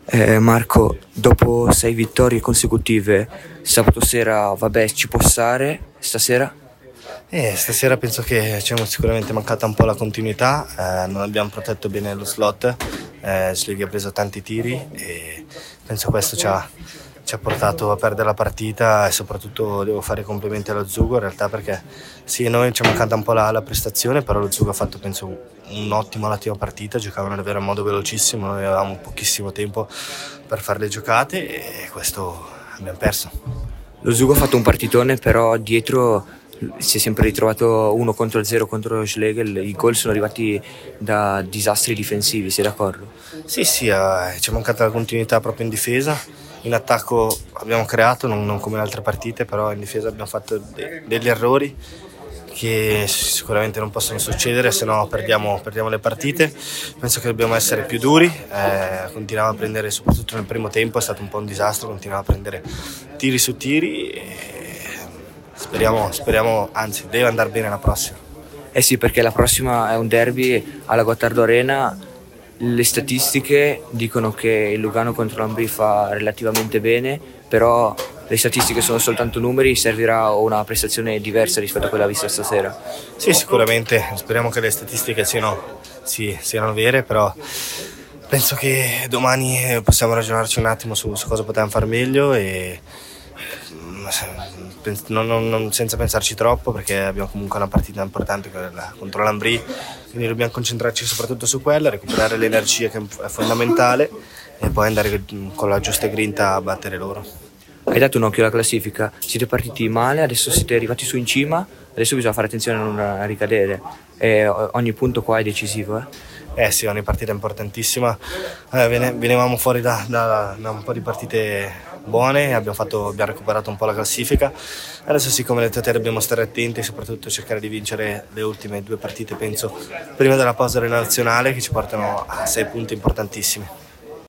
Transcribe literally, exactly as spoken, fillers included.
Eh, Marco, dopo sei vittorie consecutive, sabato sera, vabbè, ci può stare, stasera? Eh, stasera penso che ci è sicuramente mancata un po' la continuità, eh, non abbiamo protetto bene lo slot, eh, Sleghi ha preso tanti tiri e penso questo ci ha, ci ha portato a perdere la partita e soprattutto devo fare i complimenti allo Zugo in realtà perché sì, a noi ci è mancata un po' la, la prestazione, però lo Zugo ha fatto penso un'ottima, un'ottima partita, giocavano davvero in modo velocissimo, noi avevamo pochissimo tempo per fare le giocate e questo abbiamo perso. Lo Zugo ha fatto un partitone, però dietro si è sempre ritrovato uno contro zero contro Schlegel. I gol sono arrivati da disastri difensivi, sei d'accordo? Sì, sì, eh, ci è mancata la continuità proprio in difesa. In attacco abbiamo creato, non, non come in altre partite, però in difesa abbiamo fatto de- degli errori che sicuramente non possono succedere, se no perdiamo, perdiamo le partite. Penso che dobbiamo essere più duri, eh, continuiamo a prendere, soprattutto nel primo tempo è stato un po' un disastro, continuiamo a prendere tiri su tiri e speriamo, speriamo, anzi deve andare bene la prossima. Eh sì, perché la prossima è un derby alla Gottardo Arena. Le statistiche dicono che il Lugano contro l'Ambrì fa relativamente bene, però le statistiche sono soltanto numeri, servirà una prestazione diversa rispetto a quella vista stasera. Sì, sicuramente, speriamo che le statistiche siano, sì, siano vere, però penso che domani possiamo ragionarci un attimo su, su cosa potevamo far meglio e non, non, non, senza pensarci troppo perché abbiamo comunque una partita importante contro l'Ambrì, quindi dobbiamo concentrarci soprattutto su quella, recuperare l'energia che è fondamentale e poi andare con la giusta grinta a battere loro. Hai dato un occhio alla classifica, siete partiti male, adesso siete arrivati su in cima, adesso bisogna fare attenzione a non ricadere e ogni punto qua è decisivo. Eh? Eh sì, ogni partita è importantissima, eh, venivamo fuori da, da, da un po' di partite buone, abbiamo, fatto, abbiamo recuperato un po' la classifica, adesso sì, come detto te, dobbiamo stare attenti e soprattutto cercare di vincere le ultime due partite, penso, prima della pausa nazionale che ci portano a sei punti importantissimi.